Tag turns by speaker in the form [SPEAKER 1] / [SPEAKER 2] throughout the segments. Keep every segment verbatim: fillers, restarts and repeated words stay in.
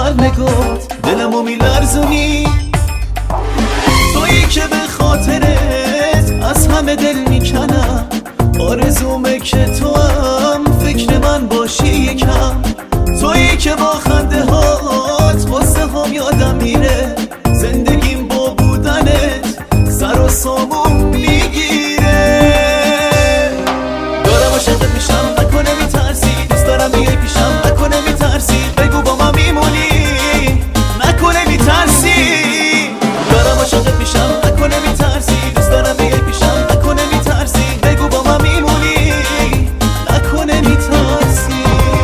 [SPEAKER 1] هر نگات دلمو میلرزونی، تویی که به خاطرت از همه دل میکنم. آرزومه که تو هم فکر من باشی یکم، تویی که با خنده هات قصه هم یادم میره. زندگیم با بودنت سر و سامون میگیره. دارم عاشقت میشم نکنه میترسی، دوست دارم بیای پیشم نکنه میترسی، بگو با من میمونی نکنه میترسی. دارم عاشقت میشم نکنه میترسی، دوست دارم بیای پیشم نکنه میترسی، بگو با من میمونی نکنه میترسی.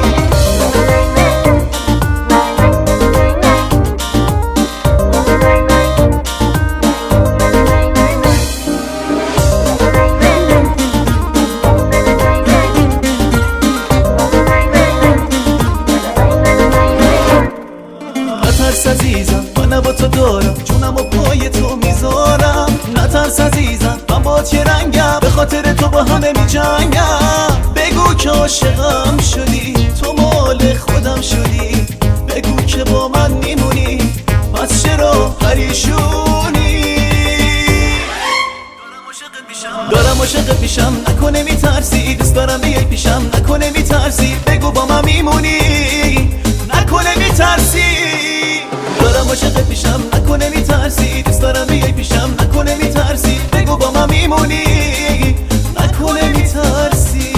[SPEAKER 1] نترس عزیزم من با تو دارم، جونم و پای تو میذارم. نترس عزیزم من با چه رنگم، به خاطر تو با همه میجنگم. بگو که عاشقم شدی، تو مال خودم شدی، بگو که با من میمونی، پس چرا پریشونی؟ دارم عاشقت میشم نکنه میترسی، دوست دارم بیای پیشم نکنه میترسی، بگو با من میمونی نکنه میترسی. دارم عاشقت میشم نکنه میترسی، دوست دارم بیای پیشم نکنه میترسی، بگو با من میمونی نکنه میترسی.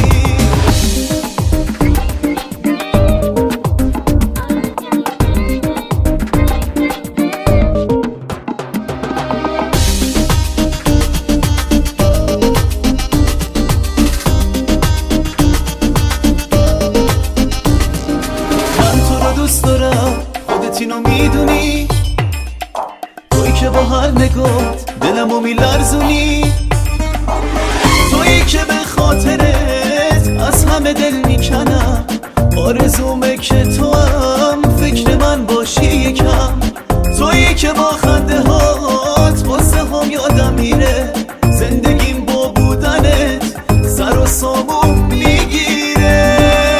[SPEAKER 1] من تو رو دوست دارم، خودت اینو میدونی، تویی که با هر نگات دلمو میلرزونی، تویی که به خاطرت از همه دل میکنم. آرزومه که تو هم فکر من باشی یکم، تویی که با خنده هات قصه هم یادم میره. زندگیم با بودنت سر و سامون میگیره.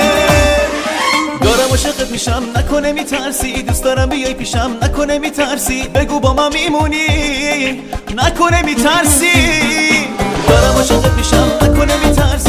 [SPEAKER 1] دارم عاشقت میشم نکنه میترسی، دوست دارم بیای پیشم نکنه میترسی، بگو با من میمونی نکنه میترسی. دارم عاشقت میشم نکنه میترسی.